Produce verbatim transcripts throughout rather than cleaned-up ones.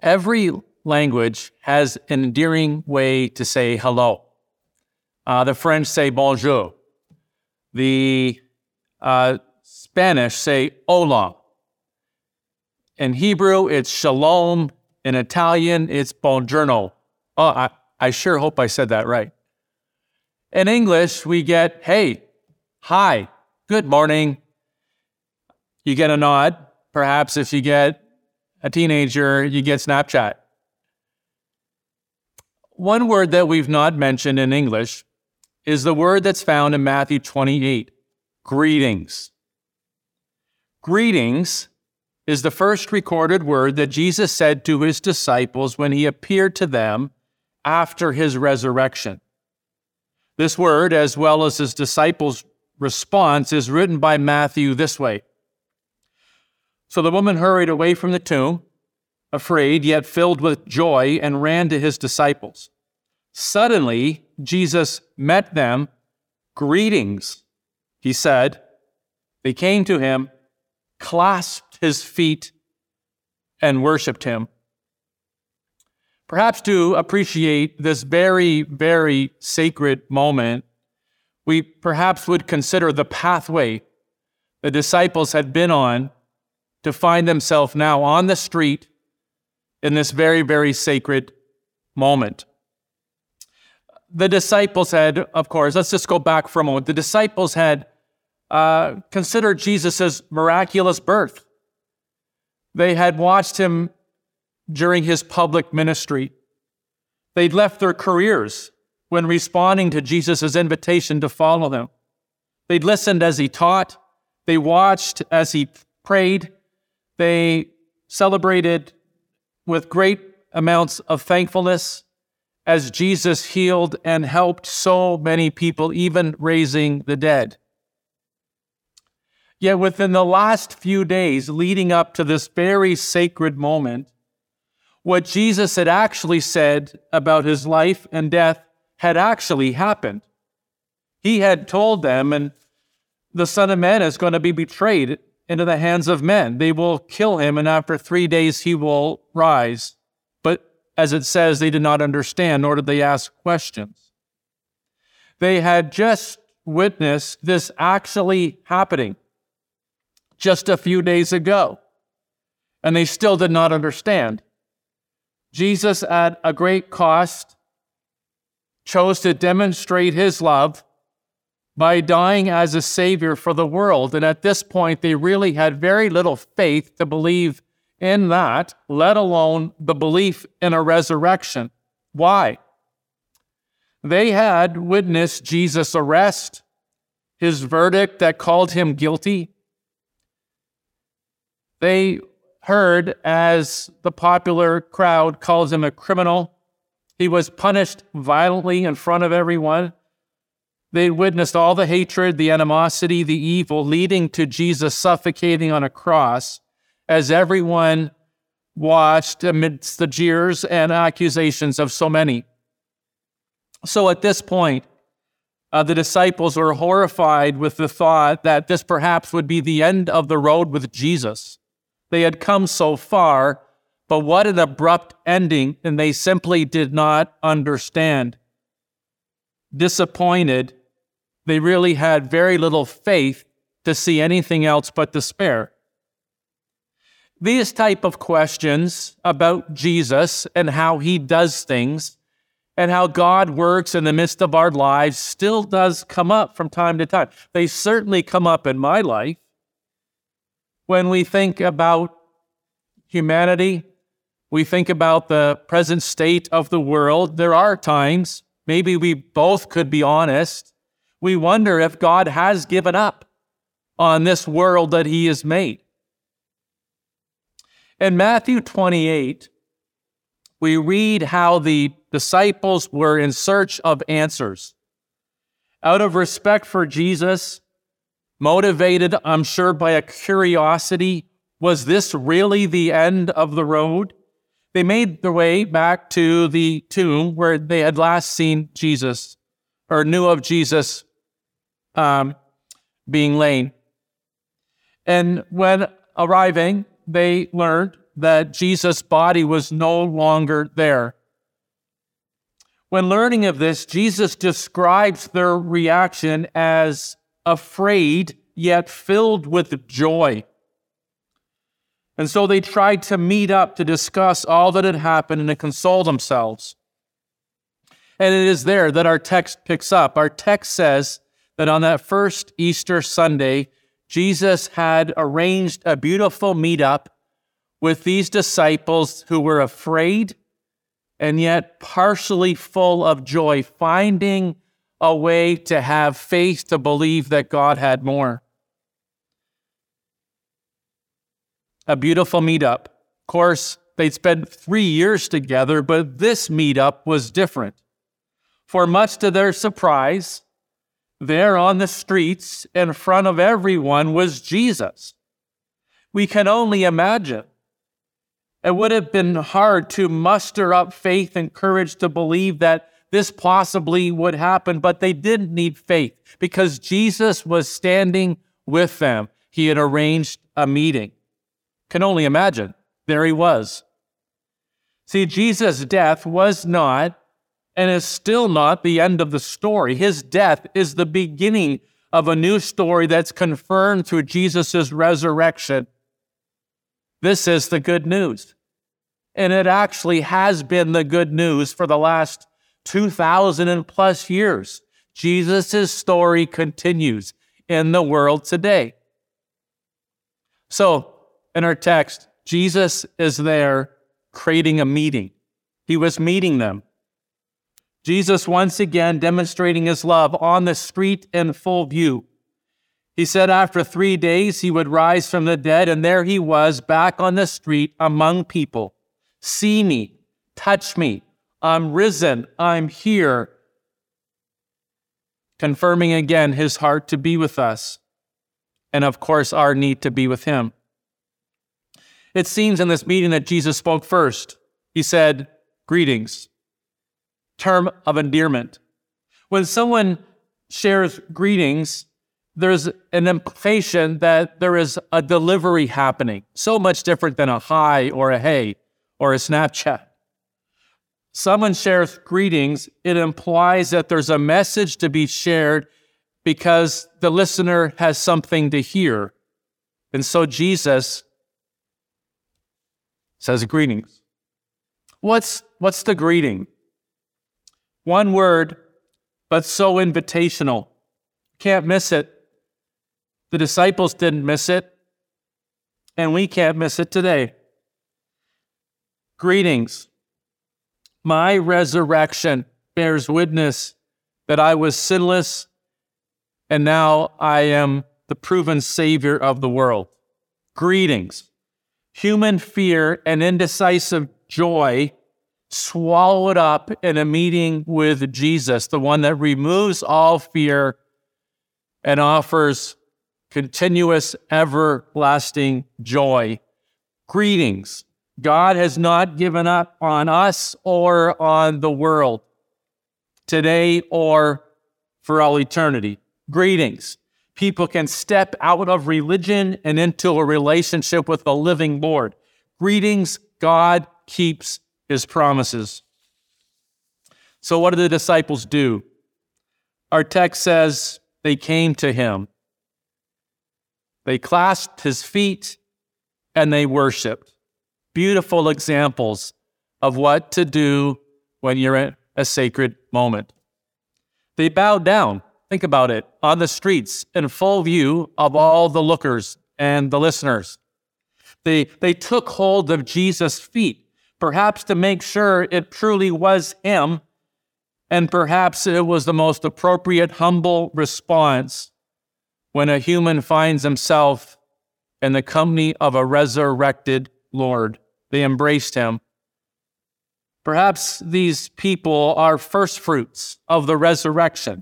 Every language has an endearing way to say hello. Uh, the French say bonjour. The uh, Spanish say hola. In Hebrew, it's shalom. In Italian, it's buongiorno. Oh, I, I sure hope I said that right. In English, we get, hey, hi, good morning. You get a nod. Perhaps if you get a teenager, you get Snapchat. One word that we've not mentioned in English is the word that's found in Matthew twenty-eight, greetings. Greetings is the first recorded word that Jesus said to his disciples when he appeared to them after his resurrection. This word, as well as his disciples' response, is written by Matthew this way. So the woman hurried away from the tomb, afraid yet filled with joy, and ran to his disciples. Suddenly, Jesus met them. Greetings, he said. They came to him, clasped his feet, and worshiped him. Perhaps to appreciate this very, very sacred moment, we perhaps would consider the pathway the disciples had been on to find themselves now on the street in this very, very sacred moment. The disciples had, of course, let's just go back for a moment. The disciples had uh, considered Jesus' miraculous birth. They had watched him during his public ministry. They'd left their careers when responding to Jesus' invitation to follow them. They'd listened as he taught. They watched as he prayed. They celebrated with great amounts of thankfulness as Jesus healed and helped so many people, even raising the dead. Yet within the last few days leading up to this very sacred moment, what Jesus had actually said about his life and death had actually happened. He had told them, and the Son of Man is going to be betrayed into the hands of men. They will kill him, and after three days he will rise. But as it says, they did not understand, nor did they ask questions. They had just witnessed this actually happening just a few days ago, and they still did not understand. Jesus, at a great cost, chose to demonstrate his love by dying as a savior for the world. And at this point, they really had very little faith to believe in that, let alone the belief in a resurrection. Why? They had witnessed Jesus' arrest, his verdict that called him guilty. They heard, as the popular crowd calls him, a criminal. He was punished violently in front of everyone. They witnessed all the hatred, the animosity, the evil, leading to Jesus suffocating on a cross as everyone watched amidst the jeers and accusations of so many. So at this point, uh, the disciples were horrified with the thought that this perhaps would be the end of the road with Jesus. They had come so far, but what an abrupt ending, and they simply did not understand. Disappointed, they really had very little faith to see anything else but despair. These type of questions about Jesus and how he does things and how God works in the midst of our lives still does come up from time to time. They certainly come up in my life. When we think about humanity, we think about the present state of the world, there are times, maybe we both could be honest, we wonder if God has given up on this world that he has made. In Matthew twenty-eight, we read how the disciples were in search of answers. Out of respect for Jesus, motivated, I'm sure, by a curiosity, was this really the end of the road? They made their way back to the tomb where they had last seen Jesus, or knew of Jesus um, being laid. And when arriving, they learned that Jesus' body was no longer there. When learning of this, Jesus describes their reaction as afraid, yet filled with joy. And so they tried to meet up to discuss all that had happened and to console themselves. And it is there that our text picks up. Our text says that on that first Easter Sunday, Jesus had arranged a beautiful meetup with these disciples who were afraid and yet partially full of joy, finding a way to have faith to believe that God had more. A beautiful meetup. Of course, they'd spent three years together, but this meetup was different. For much to their surprise, there on the streets in front of everyone was Jesus. We can only imagine. It would have been hard to muster up faith and courage to believe that this possibly would happen, but they didn't need faith because Jesus was standing with them. He had arranged a meeting. Can only imagine. There he was. See, Jesus' death was not and is still not the end of the story. His death is the beginning of a new story that's confirmed through Jesus' resurrection. This is the good news. And it actually has been the good news for the last two thousand plus years. Jesus' story continues in the world today. So, in our text, Jesus is there creating a meeting. He was meeting them. Jesus once again demonstrating his love on the street in full view. He said after three days he would rise from the dead, and there he was back on the street among people. See me, touch me, I'm risen, I'm here. Confirming again his heart to be with us, and of course our need to be with him. It seems in this meeting that Jesus spoke first. He said, greetings, term of endearment. When someone shares greetings, there's an implication that there is a delivery happening, so much different than a hi or a hey or a Snapchat. Someone shares greetings, it implies that there's a message to be shared because the listener has something to hear. And so Jesus says greetings. What's, what's the greeting? One word, but so invitational. Can't miss it. The disciples didn't miss it, and we can't miss it today. Greetings. My resurrection bears witness that I was sinless, and now I am the proven Savior of the world. Greetings. Human fear and indecisive joy swallowed up in a meeting with Jesus, the one that removes all fear and offers continuous, everlasting joy. Greetings. God has not given up on us or on the world, today or for all eternity. Greetings. People can step out of religion and into a relationship with the living Lord. Greetings. God keeps his promises. So what did the disciples do? Our text says they came to him. They clasped his feet and they worshiped. Beautiful examples of what to do when you're in a sacred moment. They bowed down, think about it, on the streets in full view of all the lookers and the listeners. They, they took hold of Jesus' feet, perhaps to make sure it truly was him, and perhaps it was the most appropriate, humble response when a human finds himself in the company of a resurrected Lord. They embraced him. Perhaps these people are first fruits of the resurrection,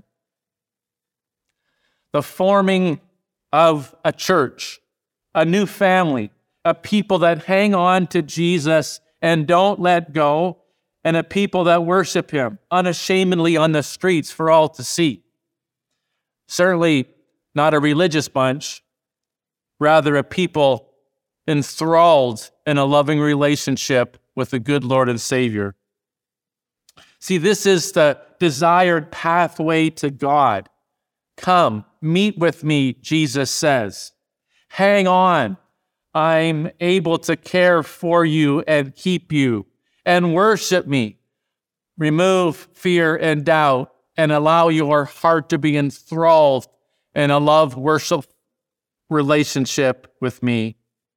the forming of a church, a new family, a people that hang on to Jesus and don't let go, and a people that worship him unashamedly on the streets for all to see. Certainly not a religious bunch, rather a people enthralled in a loving relationship with the good Lord and Savior. See, this is the desired pathway to God. Come, meet with me, Jesus says. Hang on. I'm able to care for you and keep you, and worship me. Remove fear and doubt and allow your heart to be enthralled in a love worship relationship with me.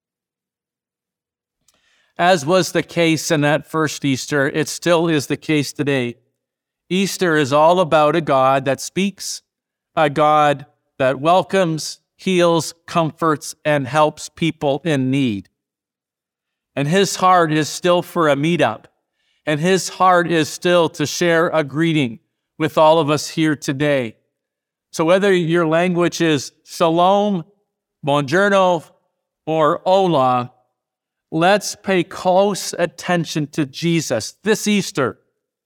As was the case in that first Easter, it still is the case today. Easter is all about a God that speaks, a God that welcomes, heals, comforts, and helps people in need. And his heart is still for a meetup, and his heart is still to share a greeting with all of us here today. So whether your language is shalom, buongiorno, or hola, let's pay close attention to Jesus this Easter.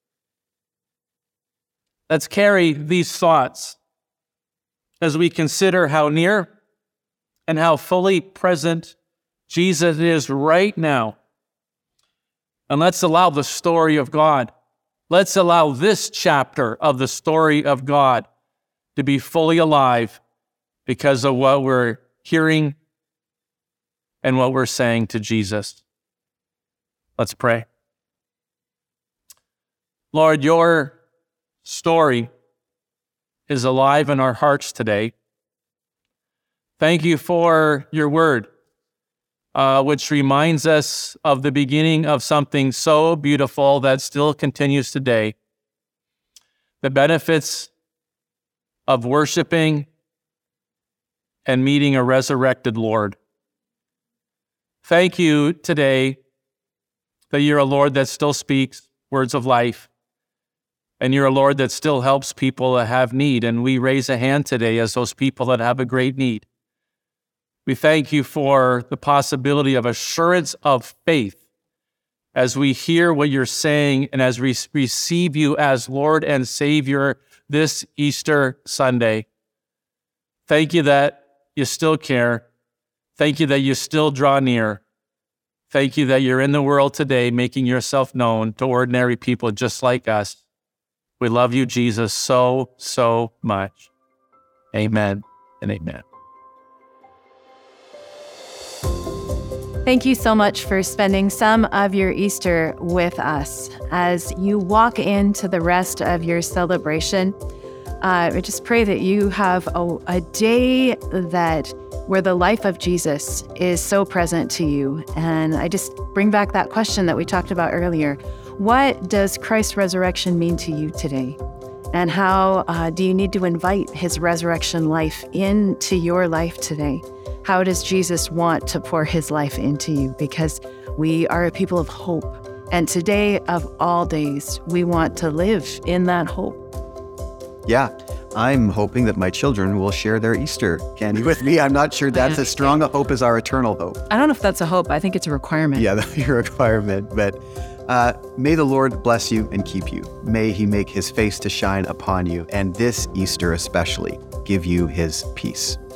Let's carry these thoughts as we consider how near and how fully present Jesus is right now. And let's allow the story of God, let's allow this chapter of the story of God to be fully alive because of what we're hearing and what we're saying to Jesus. Let's pray. Lord, your story is alive in our hearts today. Thank you for your word, uh, which reminds us of the beginning of something so beautiful that still continues today. The benefits of worshiping and meeting a resurrected Lord. Thank you today that you're a Lord that still speaks words of life, and you're a Lord that still helps people that have need, and we raise a hand today as those people that have a great need. We thank you for the possibility of assurance of faith as we hear what you're saying and as we receive you as Lord and Savior this Easter Sunday. Thank you that you still care. Thank you that you still draw near. Thank you that you're in the world today making yourself known to ordinary people just like us. We love you, Jesus, so, so much. Amen and amen. Thank you so much for spending some of your Easter with us. As you walk into the rest of your celebration, uh, I just pray that you have a, a day that where the life of Jesus is so present to you. And I just bring back that question that we talked about earlier. What does Christ's resurrection mean to you today? And how uh, do you need to invite his resurrection life into your life today? How does Jesus want to pour his life into you? Because we are a people of hope. And today, of all days, we want to live in that hope. Yeah, I'm hoping that my children will share their Easter candy with me. I'm not sure that's as strong a hope as our eternal hope. I don't know if that's a hope. I think it's a requirement. Yeah, that's your requirement. But uh, may the Lord bless you and keep you. May he make his face to shine upon you, and this Easter especially, give you his peace.